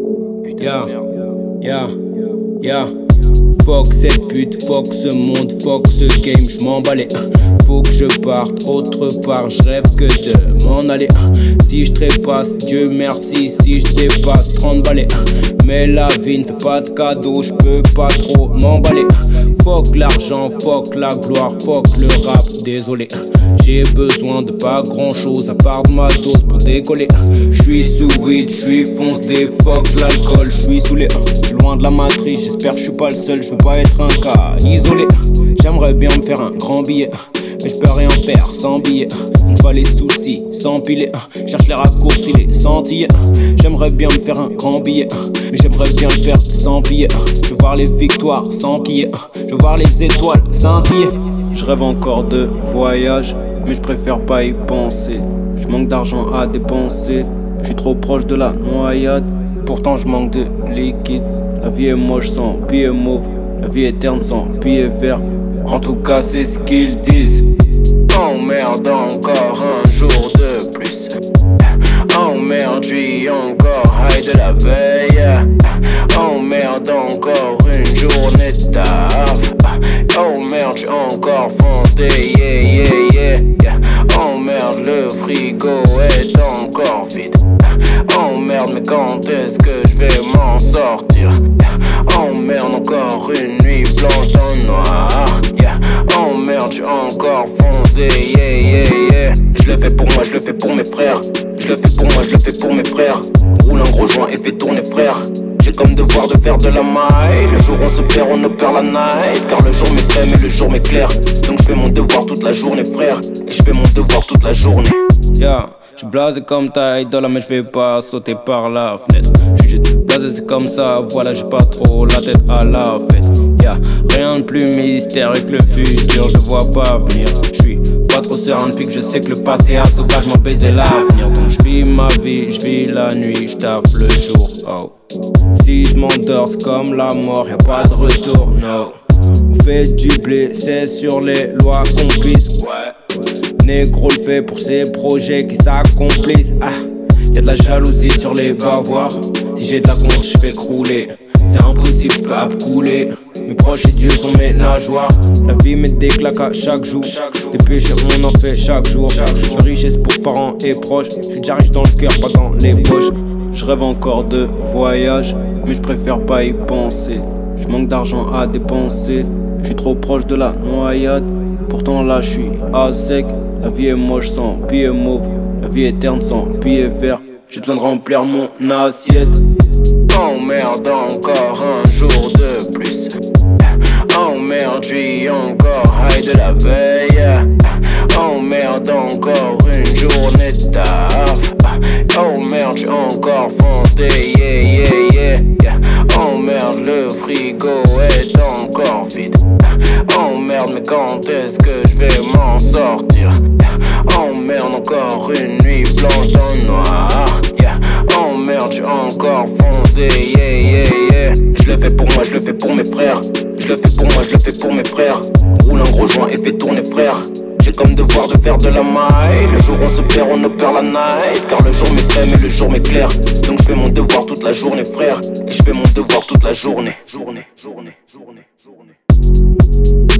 Yeah, yeah, yeah. Fuck cette pute, fuck ce monde, fuck ce game, j'm'en balais. Faut que je parte autre part, je rêve que de m'en aller. Si je trépasse, Dieu merci, si je dépasse 30 balais. Mais la vie ne fait pas de cadeaux, je peux pas trop m'emballer. Fuck l'argent, fuck la gloire, fuck le rap, désolé. J'ai besoin de pas grand chose à part de ma dose pour décoller. J'suis sous weed, j'suis foncé, fuck l'alcool, j'suis saoulé. J'suis loin de la matrice, j'espère que j'suis pas le seul, j'veux pas être un cas isolé. J'aimerais bien me faire un grand billet, mais j'peux rien faire sans billet. Donc j'vois les soucis s'empiler, cherche les raccourcis, les sentiers. J'aimerais bien me faire un grand billet, mais j'aimerais bien le faire sans billet. Je veux voir les victoires s'enquiller, je veux voir les étoiles scintiller. Je rêve encore de voyage, mais je préfère pas y penser. Je manque d'argent à dépenser, je suis trop proche de la noyade. Pourtant je manque de liquide. La vie est moche sans pied mauve, la vie est terne sans pied vert. En tout cas c'est ce qu'ils disent. Oh merde, encore un jour de plus. Oh merde, j'suis encore high de la veille. Oh merde, encore une journée de taf. Oh merde, j'suis encore foncé, yeah yeah yeah. Oh merde, le frigo est encore vide. Oh merde, mais quand est-ce que je vais m'en sortir? Oh merde, encore une nuit blanche dans le noir, yeah. Oh merde, j'suis encore foncé, yeah yeah yeah. Je le fais pour moi, je le fais pour mes frères. Je le fais pour moi, je le fais pour mes frères. Roule un gros joint et fais tourner frère. J'ai comme devoir de faire de la maille. Le jour on se perd, on ne perd la night. Car le jour m'effraie mais le jour m'éclaire. Donc je fais mon devoir toute la journée frère. Et je fais mon devoir toute la journée. Yeah, j'suis blasé comme ta idole, mais je vais pas sauter par la fenêtre. J'suis juste blasé, c'est comme ça, voilà, j'ai pas trop la tête à la fête. Yeah, rien de plus mystérieux que le futur, je le vois pas venir. J'suis pas trop serein depuis que je sais que le passé a sauvagement baisé l'avenir. Donc j'vis ma vie, j'vis la nuit, j'taffe le jour. Oh, si j'm'endors c'est comme la mort, y'a pas de retour, no. On fait du blé, c'est sur les lois qu'on puisse. Négro le fait pour ses projets qui s'accomplissent. Y'a de la jalousie sur les bavoirs. Si j'ai de la conce, je fais crouler. C'est impossible, je peux couler. Mes proches et Dieu sont mes nageoires. La vie met des claques à chaque jour. Des péchés, on en fait chaque jour. Je richesse pour parents et proches. Je suis déjà riche dans le cœur, pas dans les poches. Je rêve encore de voyage, mais je préfère pas y penser. Je manque d'argent à dépenser. Je suis trop proche de la noyade. Pourtant là je suis à sec. La vie est moche sans pied mauve, la vie est terne sans pied vert. J'ai besoin de remplir mon assiette. Oh merde, encore un jour de plus. Oh merde, j'suis encore high de la veille. Oh merde, encore une journée de taf. Oh merde, j'suis encore foncé, yeah yeah yeah. Oh merde, le frigo est encore vide. Oh merde, mais quand est-ce que je vais m'en sortir? Oh merde, encore une nuit blanche dans le noir, yeah. Oh merde, j'suis encore foncé, yeah yeah yeah. Je le fais pour moi, je le fais pour mes frères. Je le fais pour moi, je le fais pour mes frères. Roule un gros joint et fais tourner frère. J'ai comme devoir de faire de la maille. Le jour on se perd, on ne perd la night. Car le jour m'effraie mais le jour m'éclaire. Donc je fais mon devoir toute la journée frère. Et je fais mon devoir toute la journée. Journée, journée, journée, journée.